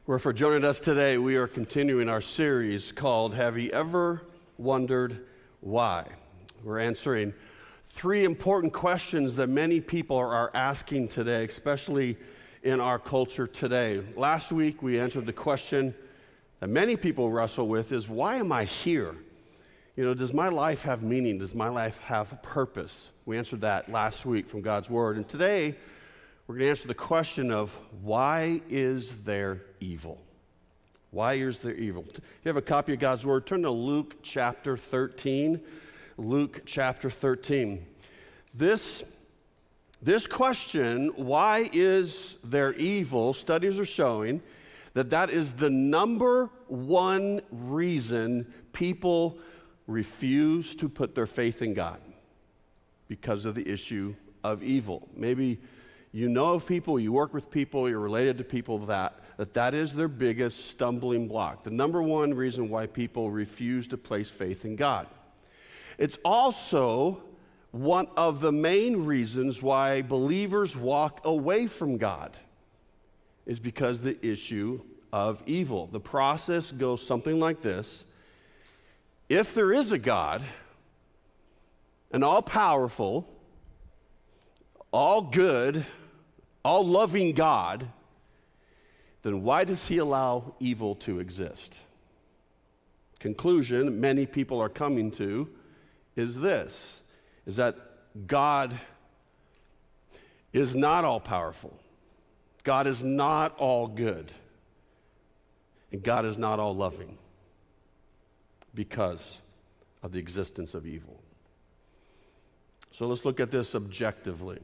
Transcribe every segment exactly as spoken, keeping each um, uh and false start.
Well, for joining us today, we are continuing our series called Have You Ever Wondered Why? We're answering three important questions that many people are asking today, especially in our culture today. Last week, we answered the question that many people wrestle with is, why am I here? You know, does my life have meaning? Does my life have purpose? We answered that last week from God's Word. And today, we're going to answer the question of, why is there evil? Why is there evil? If you have a copy of God's Word, turn to Luke chapter thirteen. Luke chapter thirteen. This, this question, why is there evil, studies are showing that that is the number one reason people refuse to put their faith in God, because of the issue of evil. Maybe you know of people, you work with people, you're related to people that, that that is their biggest stumbling block. The number one reason why people refuse to place faith in God. It's also one of the main reasons why believers walk away from God, is because the issue of evil. The process goes something like this. If there is a God, an all-powerful, all good, all loving God, then why does he allow evil to exist? Conclusion many people are coming to is this, is that God is not all powerful. God is not all good. And God is not all loving because of the existence of evil. So let's look at this objectively.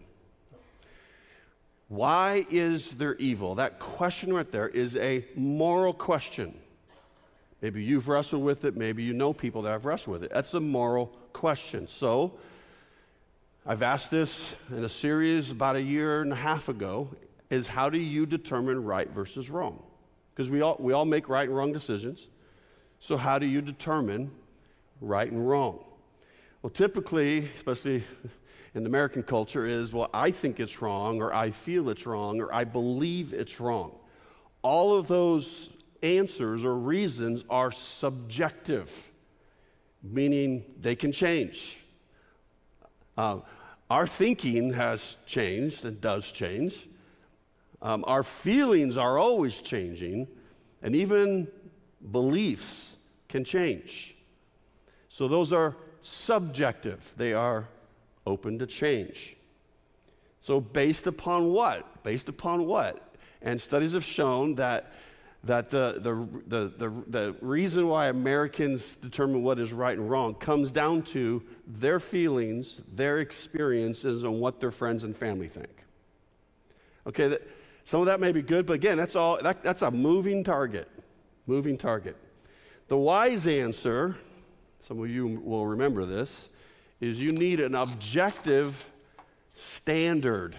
Why is there evil? That question right there is a moral question. Maybe you've wrestled with it. Maybe you know people that have wrestled with it. That's a moral question. So I've asked this in a series about a year and a half ago, is how do you determine right versus wrong? Because we all, we all make right and wrong decisions. So how do you determine right and wrong? Well, typically, especially in the American culture, is, well, I think it's wrong, or I feel it's wrong, or I believe it's wrong. All of those answers or reasons are subjective, meaning they can change. Uh, our thinking has changed and does change. Um, our feelings are always changing, and even beliefs can change. So those are subjective. They are open to change. So based upon what? Based upon what? And studies have shown that, that the, the, the, the, the reason why Americans determine what is right and wrong comes down to their feelings, their experiences, and what their friends and family think. Okay, that, some of that may be good, but again, that's all. That, that's a moving target. Moving target. The wise answer, some of you will remember this, is you need an objective standard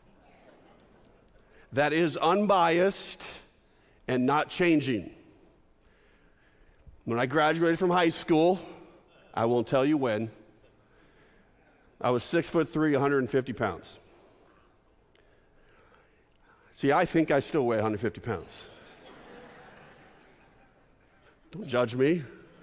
that is unbiased and not changing. When I graduated from high school, I won't tell you when, I was six foot three, one hundred fifty pounds. See, I think I still weigh one hundred fifty pounds. Don't judge me.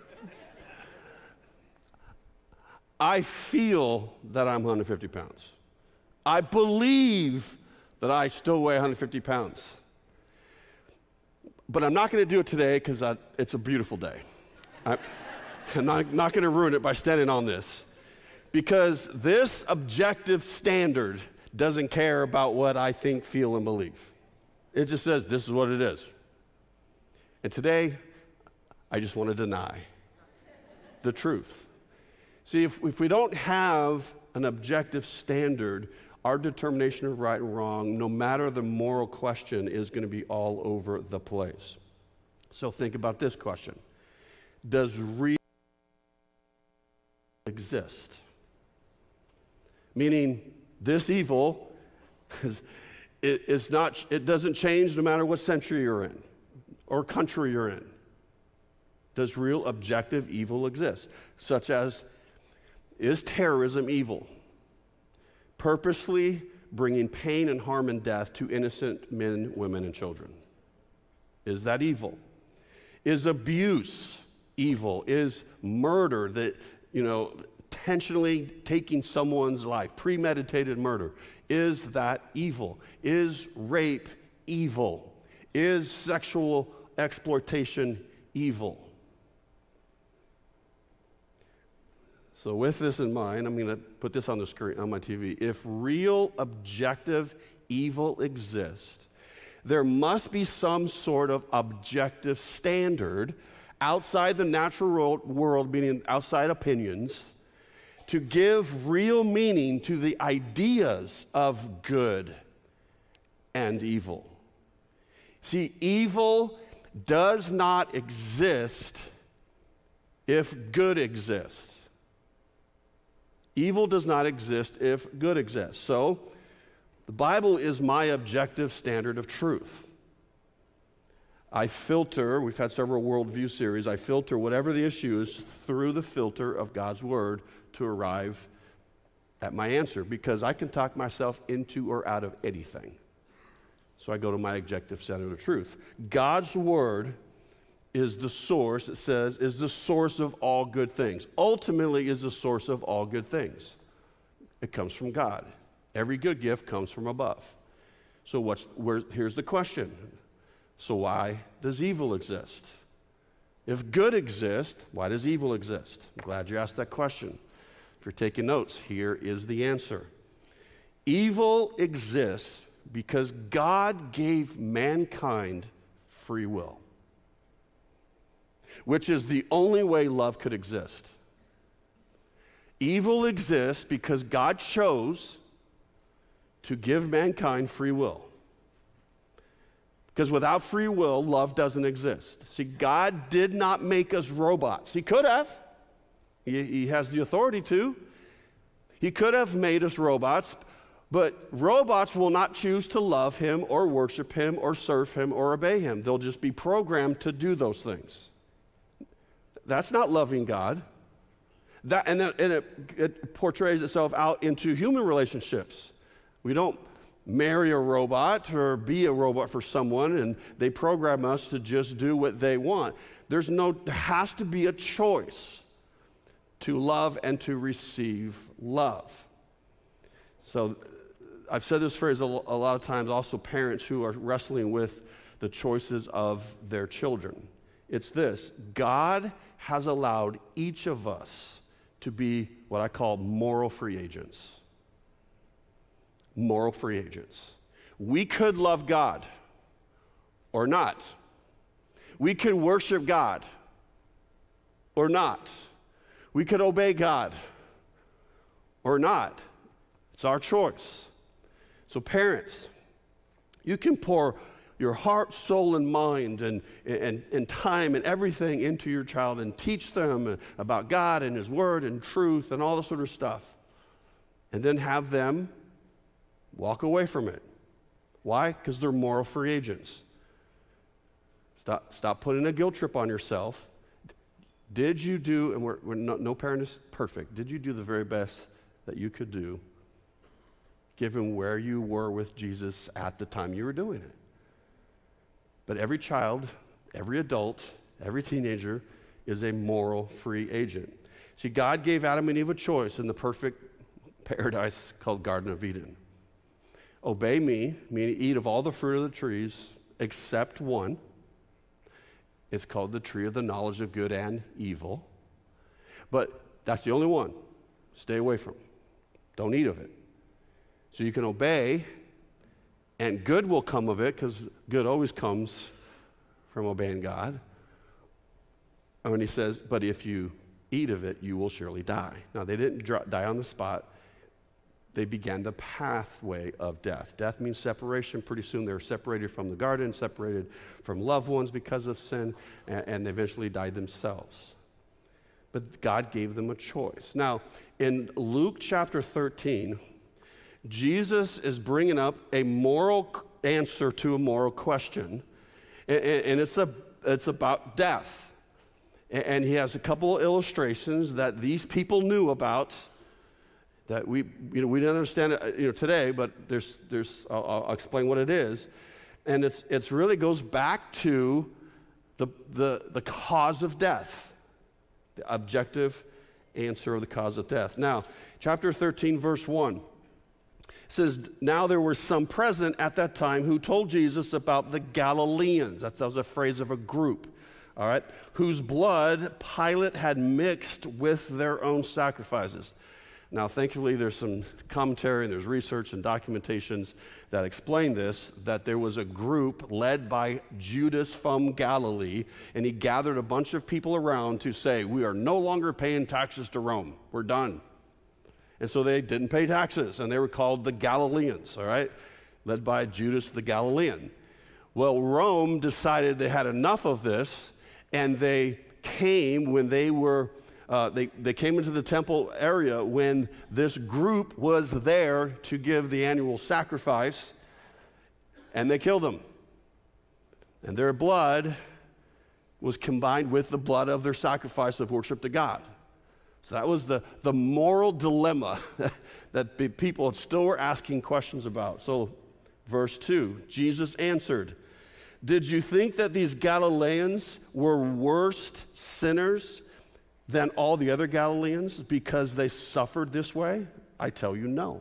I feel that I'm one hundred fifty pounds. I believe that I still weigh one hundred fifty pounds. But I'm not going to do it today because it's a beautiful day. I, I'm not, not going to ruin it by standing on this. Because this objective standard doesn't care about what I think, feel, and believe. It just says this is what it is. And today, I just want to deny the truth. See, if, if we don't have an objective standard, our determination of right and wrong, no matter the moral question, is going to be all over the place. So think about this question. Does real exist? Meaning, this evil is, is not, it doesn't change no matter what century you're in or country you're in. Does real objective evil exist? Such as, is terrorism evil? Purposely bringing pain and harm and death to innocent men, women, and children. Is that evil? Is abuse evil? Is murder, that, you know, intentionally taking someone's life, premeditated murder, is that evil? Is rape evil? Is sexual exploitation evil? So with this in mind, I'm going to put this on the screen, on my T V. If real, objective evil exists, there must be some sort of objective standard outside the natural world, meaning outside opinions, to give real meaning to the ideas of good and evil. See, evil does not exist if good exists. Evil does not exist if good exists. So, the Bible is my objective standard of truth. I filter, we've had several worldview series, I filter whatever the issue is through the filter of God's Word to arrive at my answer, because I can talk myself into or out of anything. So I go to my objective standard of truth. God's Word is the source, it says, is the source of all good things. Ultimately is the source of all good things. It comes from God. Every good gift comes from above. So what's, where, here's the question. So why does evil exist? If good exists, why does evil exist? I'm glad you asked that question. If you're taking notes, here is the answer. Evil exists because God gave mankind free will, which is the only way love could exist. Evil exists because God chose to give mankind free will. Because without free will, love doesn't exist. See, God did not make us robots. He could have. He, he has the authority to. He could have made us robots, but robots will not choose to love him or worship him or serve him or obey him. They'll just be programmed to do those things. That's not loving God. That, and, then, and it, it portrays itself out into human relationships. We don't marry a robot or be a robot for someone and they program us to just do what they want. There's no, there has to be a choice to love and to receive love. So I've said this phrase a, a lot of times, also parents who are wrestling with the choices of their children. It's this: God has allowed each of us to be what I call moral free agents. Moral free agents. We could love God or not. We can worship God or not. We could obey God or not. It's our choice. So parents, you can pour your heart, soul, and mind and, and, and time and everything into your child and teach them about God and His Word and truth and all this sort of stuff. And then have them walk away from it. Why? Because they're moral free agents. Stop, stop putting a guilt trip on yourself. Did you do, and we're, we're no, no parent is perfect, did you do the very best that you could do given where you were with Jesus at the time you were doing it? But every child, every adult, every teenager is a moral free agent. See, God gave Adam and Eve a choice in the perfect paradise called Garden of Eden. Obey me, meaning eat of all the fruit of the trees except one. It's called the tree of the knowledge of good and evil. But that's the only one. Stay away from it. Don't eat of it. So you can obey, and good will come of it, because good always comes from obeying God. And when he says, but if you eat of it, you will surely die. Now, they didn't dr- die on the spot. They began the pathway of death. Death means separation. Pretty soon they were separated from the garden, separated from loved ones because of sin, and, and they eventually died themselves. But God gave them a choice. Now, in Luke chapter thirteen, Jesus is bringing up a moral answer to a moral question, and, and it's, a, it's about death. And he has a couple of illustrations that these people knew about that we, you know, we didn't understand it, you know, today, but there's, there's, I'll, I'll explain what it is. And it's it's really goes back to the, the, the cause of death, the objective answer of the cause of death. Now, chapter thirteen, verse one, says, now there were some present at that time who told Jesus about the Galileans. That was a phrase of a group, all right, whose blood Pilate had mixed with their own sacrifices. Now, thankfully, there's some commentary and there's research and documentations that explain this, that there was a group led by Judas from Galilee, and he gathered a bunch of people around to say, we are no longer paying taxes to Rome. We're done. And so they didn't pay taxes, and they were called the Galileans, all right, led by Judas the Galilean. Well, Rome decided they had enough of this, and they came when they were Uh, they, they came into the temple area when this group was there to give the annual sacrifice, and they killed them. And their blood was combined with the blood of their sacrifice of worship to God. So that was the, the moral dilemma that people still were asking questions about. So verse two, Jesus answered, did you think that these Galileans were worse sinners than all the other Galileans because they suffered this way? I tell you, no.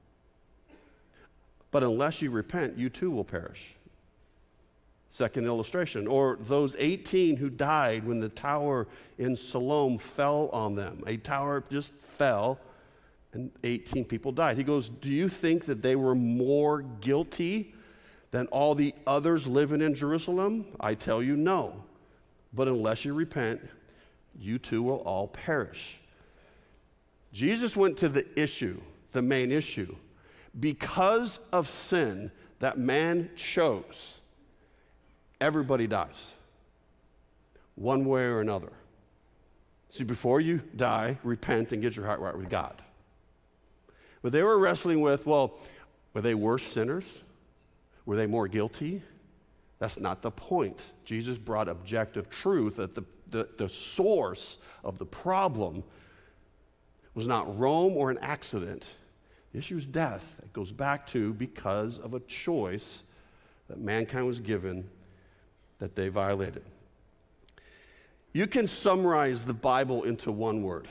But unless you repent, you too will perish. Second illustration, or those eighteen who died when the tower in Siloam fell on them. A tower just fell and eighteen people died. He goes, do you think that they were more guilty than all the others living in Jerusalem? I tell you, no. But unless you repent, you too will all perish. Jesus went to the issue, the main issue. Because of sin that man chose, everybody dies, one way or another. See, before you die, repent and get your heart right with God. But they were wrestling with, well, were they worse sinners? Were they more guilty? That's not the point. Jesus brought objective truth that the, the, the source of the problem was not Rome or an accident. The issue is death. It goes back to because of a choice that mankind was given that they violated. You can summarize the Bible into one word.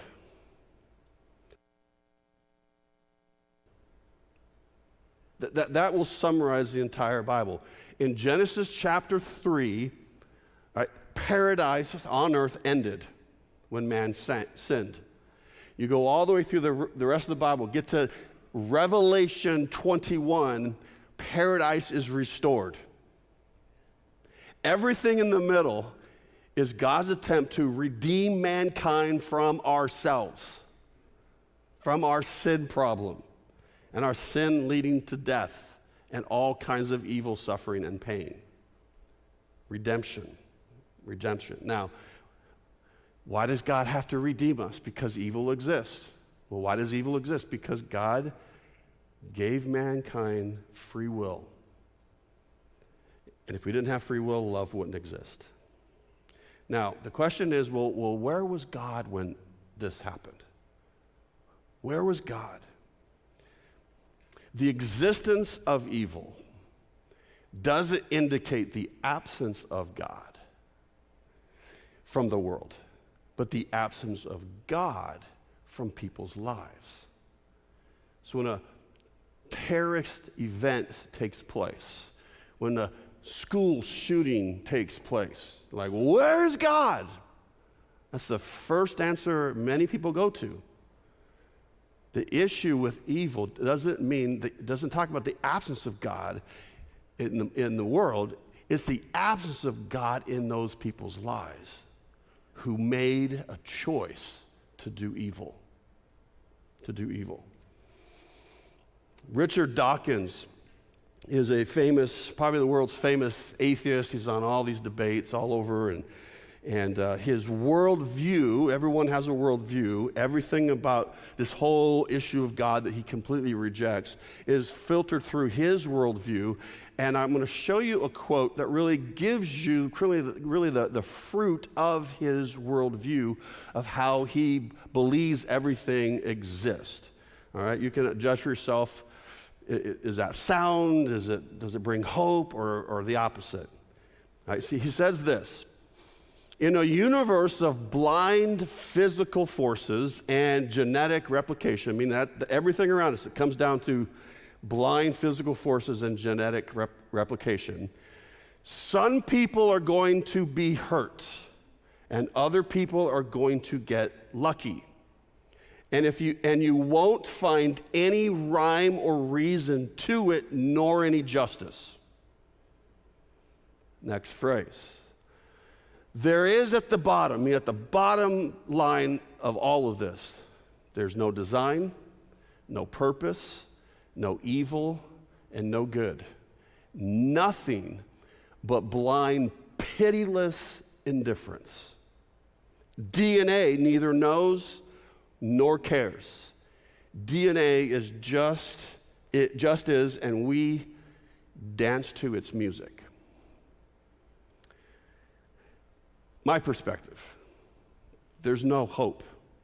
That, that, that will summarize the entire Bible. In Genesis chapter three, right, paradise on earth ended when man sinned. You go all the way through the, the rest of the Bible, get to Revelation twenty-one, paradise is restored. Everything in the middle is God's attempt to redeem mankind from ourselves, from our sin problem, and our sin leading to death and all kinds of evil, suffering, and pain. Redemption. Redemption. Now, why does God have to redeem us? Because evil exists. Well, why does evil exist? Because God gave mankind free will. And if we didn't have free will, love wouldn't exist. Now, the question is, well, well, where was God when this happened? Where was God? The existence of evil doesn't indicate the absence of God from the world, but the absence of God from people's lives. So when a terrorist event takes place, when a school shooting takes place, like, where is God? That's the first answer many people go to. The issue with evil doesn't mean, that, doesn't talk about the absence of God in the, in the world. It's the absence of God in those people's lives who made a choice to do evil, to do evil. Richard Dawkins is a famous, probably the world's famous atheist. He's on all these debates all over, and And uh, his worldview, everyone has a worldview, everything about this whole issue of God that he completely rejects is filtered through his worldview. And I'm going to show you a quote that really gives you really, really the, the fruit of his worldview of how he believes everything exists. All right, you can judge for yourself Is that sound? Is it, does it bring hope, or, or the opposite? All right, see, he says this. In a universe of blind physical forces and genetic replication, I mean, that everything around us, it comes down to blind physical forces and genetic rep- replication. Some people are going to be hurt, and other people are going to get lucky. And if you and you won't find any rhyme or reason to it, nor any justice. Next phrase. There is at the bottom, I mean at the bottom line of all of this, there's no design, no purpose, no evil, and no good. Nothing but blind, pitiless indifference. D N A neither knows nor cares. D N A is just, it just is, and we dance to its music. My perspective, there's no hope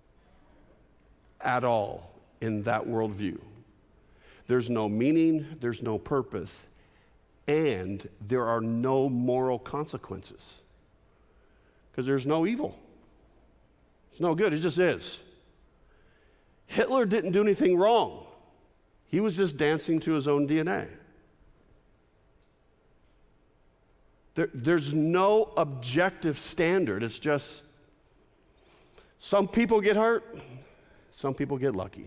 at all in that worldview. There's no meaning, there's no purpose, and there are no moral consequences because there's no evil. It's no good, it just is. Hitler didn't do anything wrong. He was just dancing to his own D N A. There, there's no objective standard. It's just some people get hurt, some people get lucky.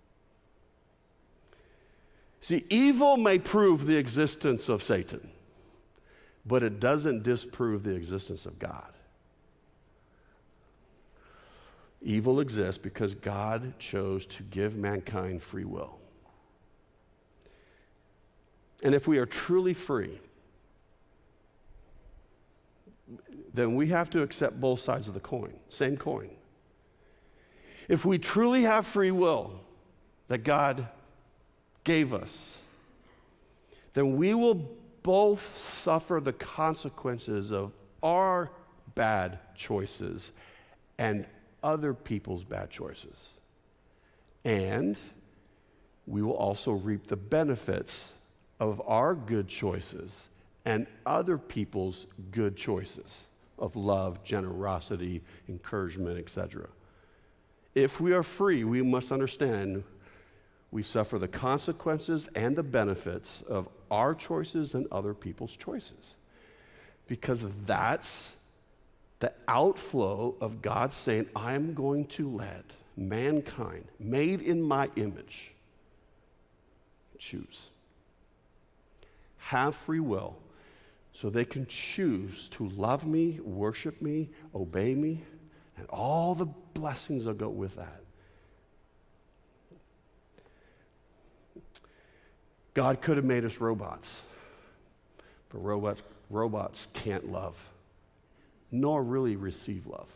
See, evil may prove the existence of Satan, but it doesn't disprove the existence of God. Evil exists because God chose to give mankind free will. And if we are truly free, then we have to accept both sides of the coin, same coin. If we truly have free will that God gave us, then we will both suffer the consequences of our bad choices and other people's bad choices. And we will also reap the benefits of our good choices and other people's good choices of love, generosity, encouragement, et cetera. If we are free, we must understand we suffer the consequences and the benefits of our choices and other people's choices. Because that's the outflow of God saying, I'm going to let mankind, made in my image, choose. Have free will so they can choose to love me, worship me, obey me, and all the blessings that go with that. God could have made us robots, but robots, robots can't love, nor really receive love.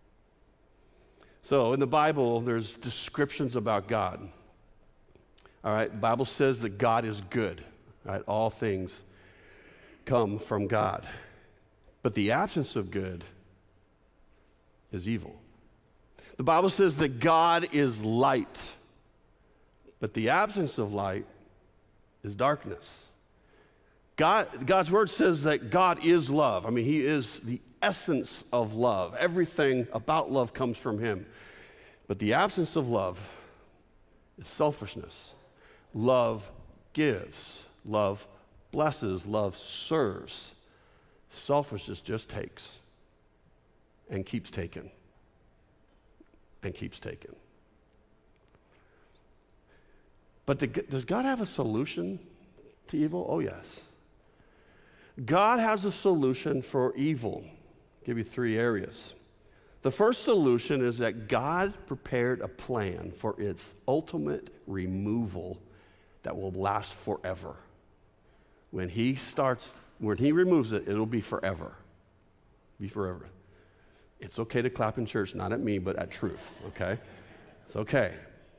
So in the Bible, there's descriptions about God. All right, the Bible says that God is good. All right, all things come from God. But the absence of good is evil. The Bible says that God is light, but the absence of light is darkness. God, God's word says that God is love. I mean, he is the essence of love. Everything about love comes from him. But the absence of love is selfishness. Love gives. Love blesses. Love serves. Selfishness just takes and keeps taking and keeps taking. But the, does God have a solution to evil? Oh, yes. God has a solution for evil. I'll give you three areas. The first solution is that God prepared a plan for its ultimate removal that will last forever. When he starts, when he removes it, it'll be forever. Be forever. It's okay to clap in church, not at me, but at truth, okay? It's okay.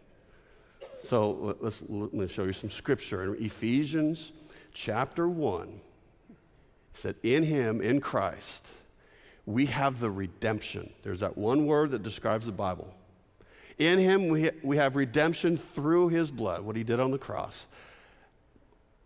So let's, let me show you some scripture. In Ephesians chapter one, it said, in him, in Christ, we have the redemption. There's that one word that describes the Bible. In him, we, ha- we have redemption through his blood, what he did on the cross,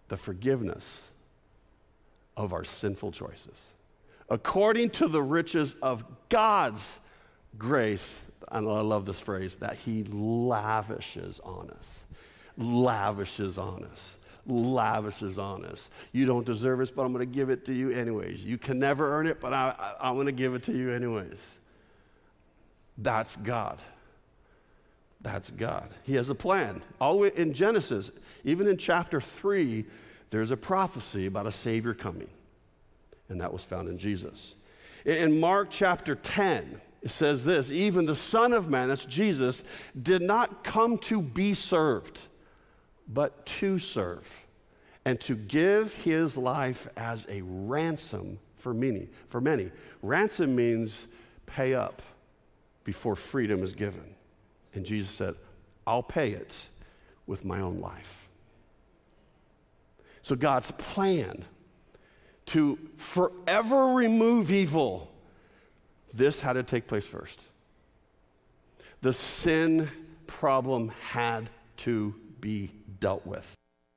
the forgiveness of our sinful choices. According to the riches of God's grace, and I love this phrase, that he lavishes on us. Lavishes on us. Lavishes on us. You don't deserve it, but I'm going to give it to you anyways. You can never earn it, but I, I, I'm going to give it to you anyways. That's God. That's God. He has a plan. All the way in Genesis, even in chapter three, there's a prophecy about a Savior coming, and that was found in Jesus. In Mark chapter ten, it says this, even the Son of Man, that's Jesus, did not come to be served, but to serve, and to give his life as a ransom for many. For many. Ransom means pay up before freedom is given. And Jesus said, I'll pay it with my own life. So God's plan to forever remove evil, this had to take place first. The sin problem had to be dealt with.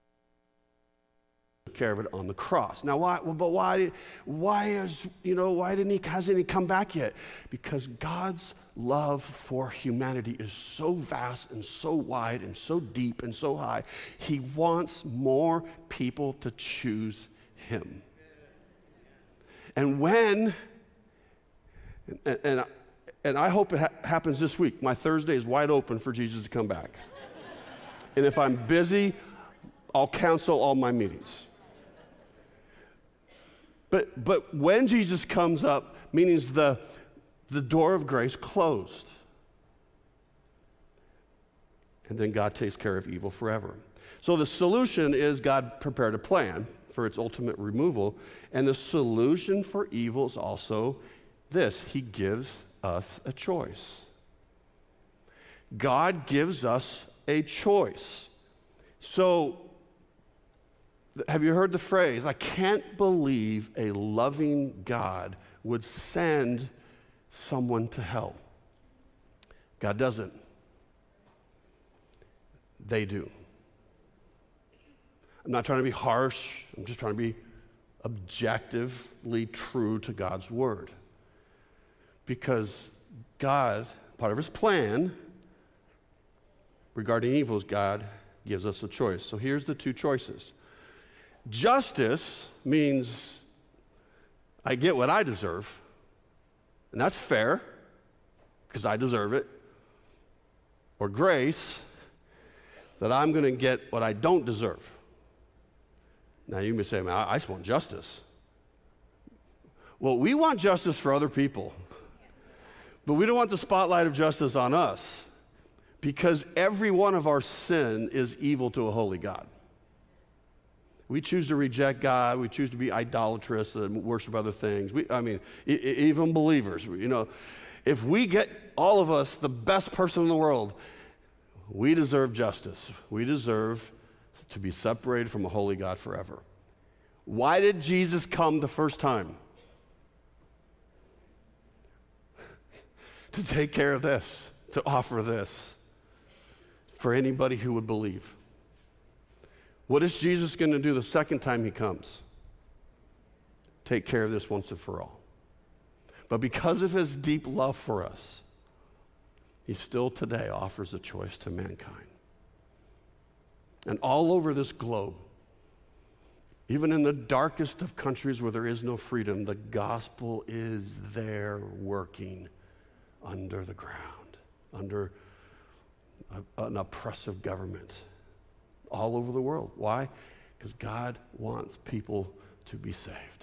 Took care of it on the cross. Now, why? But why? Why is you know? Why didn't he? Hasn't he come back yet? Because God's love for humanity is so vast and so wide and so deep and so high. He wants more people to choose him. And when, and, and, and I hope it ha- happens this week. My Thursday is wide open for Jesus to come back. And if I'm busy, I'll cancel all my meetings. But, but when Jesus comes up, meaning the, the door of grace closed. And then God takes care of evil forever. So the solution is God prepared a plan for its ultimate removal. And the solution for evil is also this. He gives us a choice. God gives us a choice. So, have you heard the phrase, I can't believe a loving God would send someone to hell? God doesn't. They do. I'm not trying to be harsh. I'm just trying to be objectively true to God's word. Because God, part of his plan regarding evil is God gives us a choice. So here's the two choices. Justice means I get what I deserve, and that's fair because I deserve it. Or grace, that I'm going to get what I don't deserve. Now you may say, man, I just want justice. Well, we want justice for other people, but we don't want the spotlight of justice on us because every one of our sin is evil to a holy God. We choose to reject God. We choose to be idolatrous and worship other things. We, I mean, e- even believers, you know, if we get all of us the best person in the world, we deserve justice. We deserve to be separated from a holy God forever. Why did Jesus come the first time? To take care of this, to offer this for anybody who would believe. What is Jesus going to do the second time he comes? Take care of this once and for all. But because of his deep love for us, he still today offers a choice to mankind. And all over this globe, even in the darkest of countries where there is no freedom, the gospel is there working under the ground, under a, an oppressive government. All over the world. Why? Because God wants people to be saved.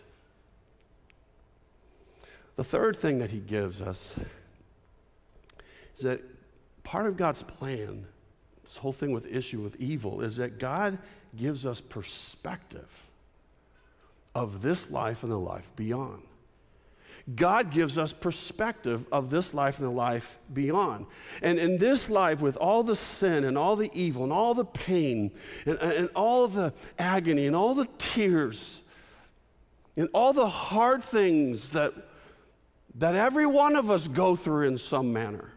The third thing that he gives us is that part of God's plan, this whole thing with issue with evil, is that God gives us perspective of this life and the life beyond. God gives us perspective of this life and the life beyond. And in this life, with all the sin and all the evil and all the pain and, and all the agony and all the tears and all the hard things that, that every one of us go through in some manner,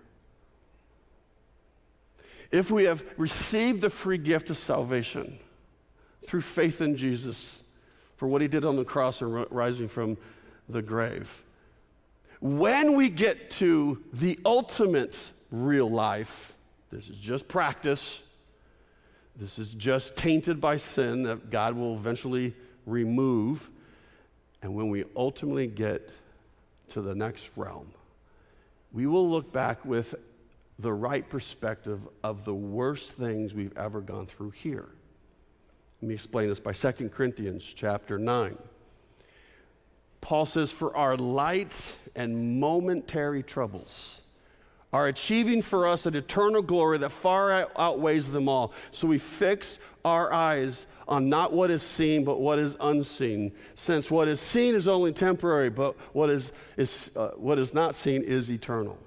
if we have received the free gift of salvation through faith in Jesus for what he did on the cross and rising from the grave. When we get to the ultimate real life, this is just practice. This is just tainted by sin that God will eventually remove. And when we ultimately get to the next realm, we will look back with the right perspective of the worst things we've ever gone through here. Let me explain this by Second Corinthians chapter nine. Paul says, for our light and momentary troubles are achieving for us an eternal glory that far out- outweighs them all. So we fix our eyes on not what is seen, but what is unseen. Since what is seen is only temporary, but what is, is, uh, what is not seen is eternal.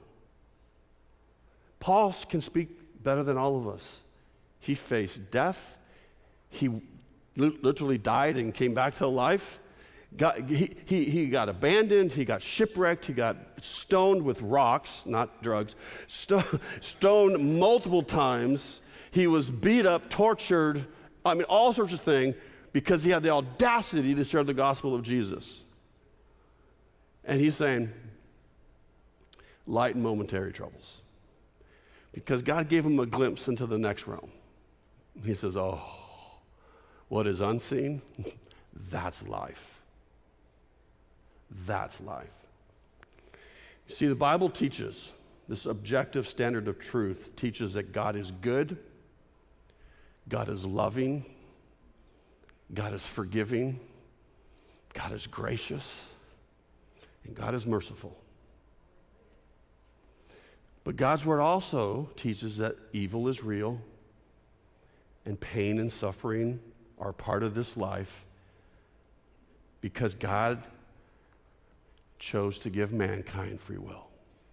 Paul can speak better than all of us. He faced death. He li- literally died and came back to life. Got, he, he, he got abandoned, he got shipwrecked, he got stoned with rocks, not drugs, sto- stoned multiple times. He was beat up, tortured, I mean, all sorts of things because he had the audacity to share the gospel of Jesus. And he's saying, light and momentary troubles. Because God gave him a glimpse into the next realm. He says, oh, what is unseen, that's life. That's life. You see, the Bible teaches, this objective standard of truth teaches that God is good, God is loving, God is forgiving, God is gracious, and God is merciful. But God's word also teaches that evil is real and pain and suffering are part of this life because God chose to give mankind free will.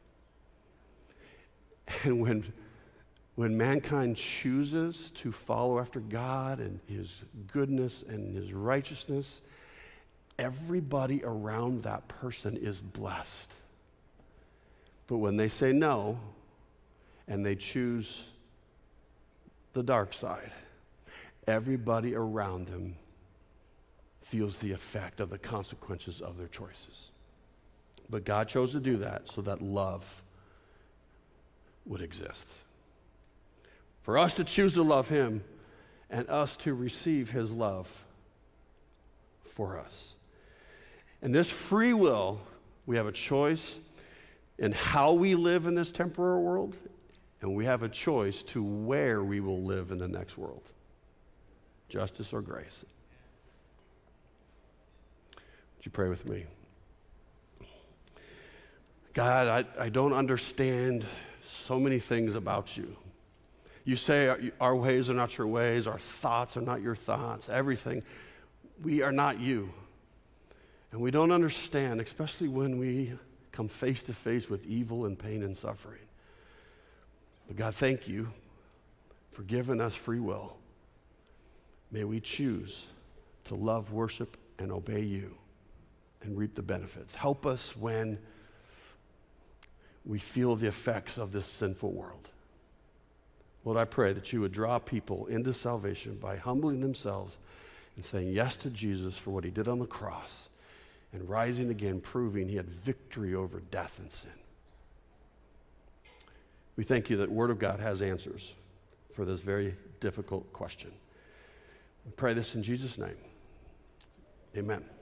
And when, when mankind chooses to follow after God and his goodness and his righteousness, everybody around that person is blessed. But when they say no and they choose the dark side, everybody around them feels the effect of the consequences of their choices. But God chose to do that so that love would exist. For us to choose to love him and us to receive his love for us. And this free will, we have a choice in how we live in this temporal world, and we have a choice to where we will live in the next world. Justice or grace. Would you pray with me? God, I, I don't understand so many things about you. You say our, our ways are not your ways, our thoughts are not your thoughts, everything. We are not you. And we don't understand, especially when we come face to face with evil and pain and suffering. But God, thank you for giving us free will. May we choose to love, worship, and obey you and reap the benefits. Help us when we feel the effects of this sinful world. Lord, I pray that you would draw people into salvation by humbling themselves and saying yes to Jesus for what he did on the cross and rising again, proving he had victory over death and sin. We thank you that Word of God has answers for this very difficult question. We pray this in Jesus' name. Amen.